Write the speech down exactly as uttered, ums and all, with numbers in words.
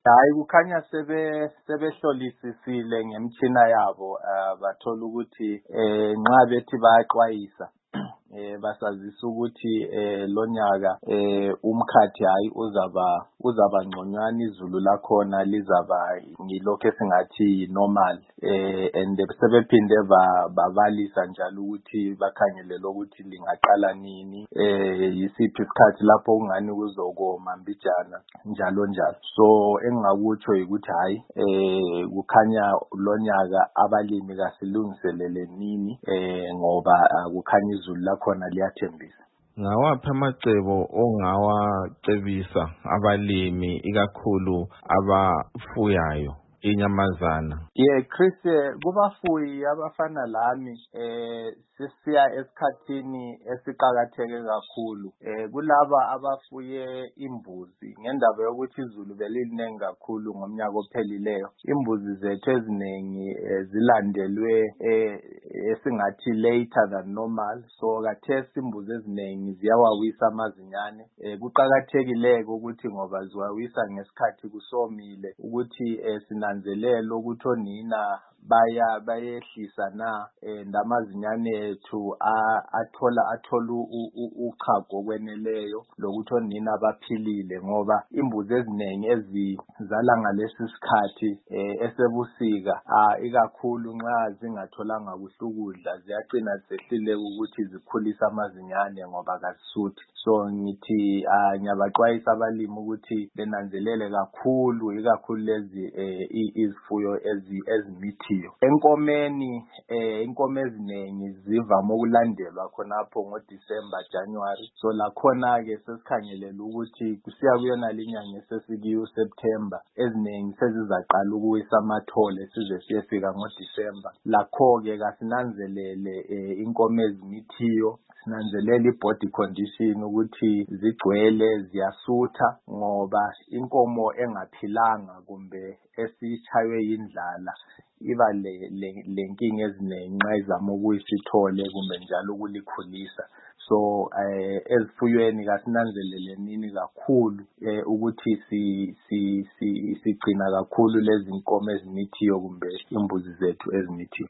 Hayi kukhanya sebe sebehlolisisile ngemtshina yabo uh, bathola ukuthi eh nxa bethi bayaxwayisa eh basazisa ukuthi eh lonyaka eh umkhathi hayi uzaba uzaba ngconywana izulu lakhona lizaba ngilokho esingathi normal eh and sebephinde babalisa njalo ukuthi bakhangelele ukuthi lingaqala nini eh yisiphi isikhathi lapho ungani kuzokoma mbijana njalo njalo. So engingakutsho ukuthi hayi eh kukhanya lonyaka abalimi kasilungiselele nini eh ngoba kukhanya izulu lakhona liyathembisa. Ngawaphi amacebo ongawacebisa abalimi ikakhulu abafuyayo inyamazana? Yeah, Chris, kubafuyi abafana lami eh sisiya esikhathini esiqhakatheke kakhulu eh kulaba abafuye imbuzi ngendaba yokuthi izulu beliningi kakhulu ngomnyaka ophelileyo. Imbuzi zethu eziningi zilandelwe eh esingathi later than normal, so kathesi imbuzi eziningi ziyawawisa amazinyane. Eh kuqhakathekile ukuthi ngoba ziwawisa ngesikhathi kusomile ukuthi eh, sinanzelela ukuthi onina baya bayehlisa na ndamazinyane ethu athola athola uchago kweneleyo lokuthi onina baphilile ngoba imbuzi eziningi ezizala ngalesi sikhathi esebusika ikakhulu nxa zingatholanga kuhle ukudla ziyaqina zehlile ukuthi zikhulisa amazinyane ngoba kasisuthi. So ngithi ngiyabaxwayisa abalimi ukuthi benanzelele kakhulu ikakhulu lezi izifuyo ezimithi. Enkomeni eh inkomo eziningi zivama ukulandelwa khonapho ngoDisember January, so la khona ke sesikhangelela ukuthi kusiya kuyona linyanga esesikiyo September eziningi sezizaqala ukuwisa amathole size siyefika ngoDisember. Lakho ke kasinanzelele inkomo ezimithiyo, sinanzelela ibody condition ukuthi zigcwele ziyasutha ngoba inkomo engaphilanga kumbe esichaywe indlala iba le lenkinga eziningi nxa izama ukuyisithole kumbe njalo ukulikhulisa. So eh ezifuyweni kasinanzelele nini kakhulu eh ukuthi si si sigcina kakhulu lezi inkomo ezimithiyo kumbe imbuzi zethu ezimithiyo.